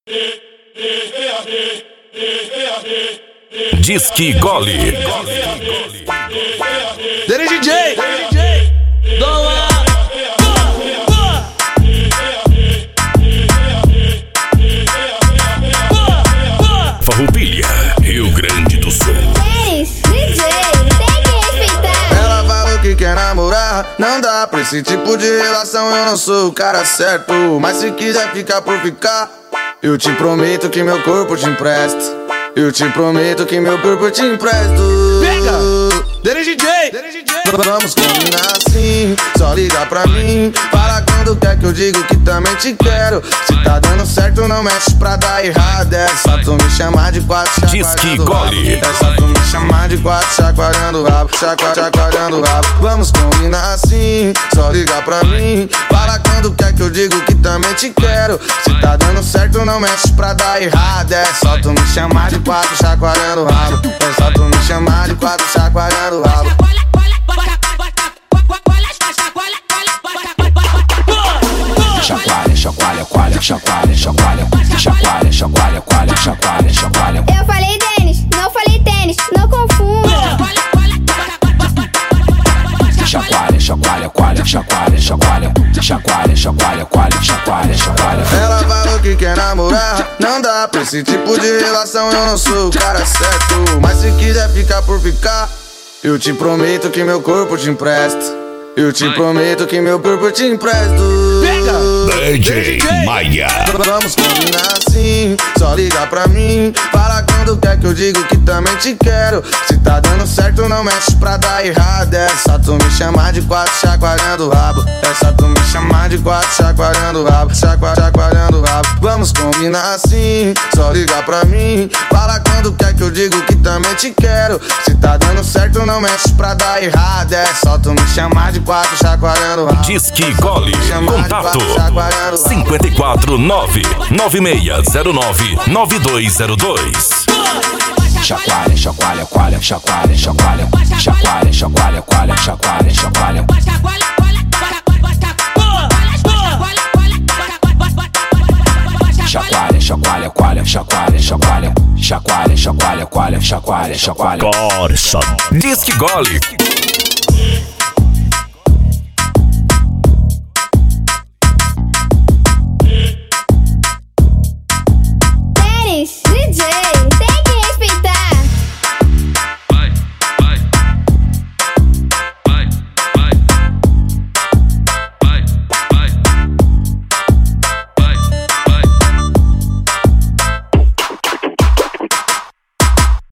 Disque Gole. Dele DJ. Farroupilha, Rio Grande do Sul. Denis, DJ, tem que respeitar. Ela falou que quer namorar, não dá pra esse tipo de relação. Eu não sou o cara certo, mas se quiser ficar por ficar, eu te prometo que meu corpo te empresto. Eu te prometo que meu corpo te empresto. Pega! Dele DJ! Vamos combinar assim, só liga pra mim. Fala quando quer que eu digo que também te quero. Se tá dando certo não mexe pra dar errado. É só tu me chamar de quatro, Disque Gole. É só tu me chamar de quatro, chacoalhando o rabo, chacoalhando o rabo. Vamos combinar assim, só liga pra mim. Fala quando quer que eu digo que também te quero. Se tá dando certo não mexe pra dar errado. É só tu me chamar de quatro, chacoalhando o rabo. É só tu me chamar de quatro, chacoalhando o rabo. Chacoalha, chacoalha, coalha, chacoalha, chacoalha, chacoalha, chacoalha, coalha, chacoalha, chacoalha. Eu falei Denis, não falei tênis, não confunda. Chacoalha, chacoalha, coalha, chacoalha, chacoalha, chacoalha, chacoalha, coalha, chacoalha, chacoalha. Ela falou que quer namorar, não dá pra esse tipo de relação. Eu não sou o cara certo, mas se quiser ficar por ficar, eu te prometo que meu corpo te empresto. Eu te prometo que meu corpo te empresto. DJ Maia. Vamos combinar assim, só liga pra mim. Fala quando quer que eu digo que também te quero. Se tá dando certo não mexe pra dar errado. É só tu me chamar de quatro, chacoalhando o rabo. É só tu me chamar de quatro, chacoalhando o rabo, chacoalhando o rabo. Vamos combinar assim, só liga pra mim. Fala quando quer que eu digo que também te quero. Se tá dando certo não mexe pra dar errado. É só tu me chamar de quatro, chacoalhando o rabo. Disque Gole. Contato 54996099202. Chacoalha, chacoalha, coalha, chacoalha, chacoalha, chacoalha, chacoalha, coalha, chacoalha, chacoalha. Chacoalha, chacoalha, coalha, chacoalha, chacoalha, chacoalha, chacoalha, coalha, chacoalha, chacoalha. Corsa. Disque Gole.